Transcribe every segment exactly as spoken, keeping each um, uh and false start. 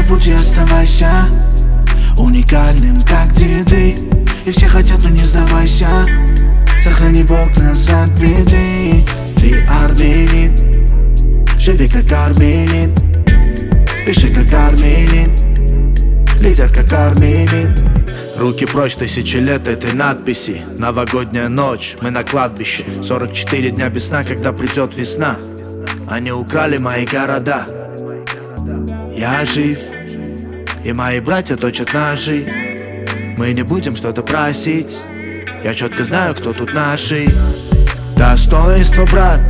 пути оставайся уникальным, как деды. И все хотят, но не сдавайся. Сохрани Бог нас от беды. Ты армянин, живи как армянин, пиши как армянин, лидер как армянин. Руки прочь тысячи лет этой надписи. Новогодняя ночь, мы на кладбище. Сорок четыре дня без сна, когда придет весна. Они украли мои города. Я жив, и мои братья точат ножи. Мы не будем что-то просить. Я четко знаю, кто тут наши. Достоинство, брат,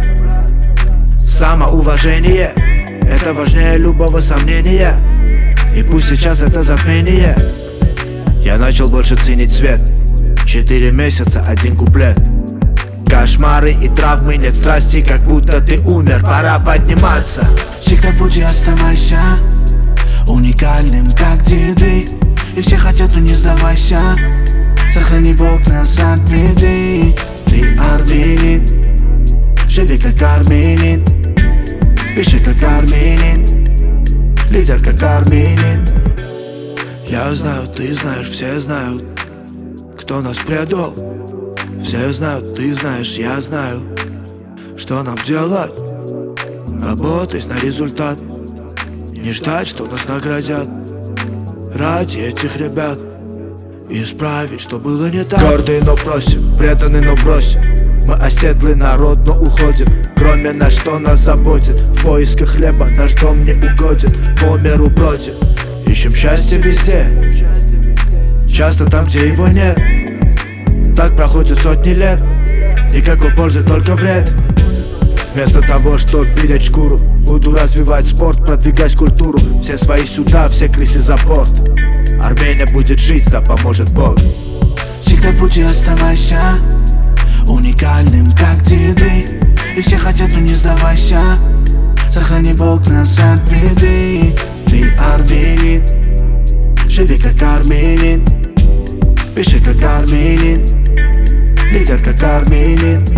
самоуважение — это важнее любого сомнения. И пусть сейчас это затмение. Я начал больше ценить свет. Четыре месяца, один куплет. Кошмары и травмы, нет страсти, как будто ты умер. Пора подниматься. Всегда пути оставайся уникальным, как деды. И все хотят, но не сдавайся. Сохрани Бог нас от беды. Ты армянин, живи как армянин, пиши как армянин, лидер как армянин. Я знаю, ты знаешь, все знают, кто нас предал. Все знают, ты знаешь, я знаю, что нам делать. Работать на результат, не ждать, что нас наградят. Ради этих ребят исправить, что было не так. Гордые, но просим, преданные, но бросим. Мы оседлый народ, но уходим. Кроме нас, что нас заботит. В поисках хлеба наш дом не угодит. По миру бродим, ищем счастье везде, часто там, где его нет. Так проходят сотни лет, никакой пользы, только вред. Вместо того, чтобы беречь шкуру, буду развивать спорт, продвигать культуру. Все свои сюда, все крысы за борт. Армения будет жить, да поможет Бог. Всегда пути оставайся уникальным, как деды. И все хотят, но не сдавайся. Сохрани Бог нас от беды. Ты армянин, живи как армянин, пиши как армянин, лидер как армянин.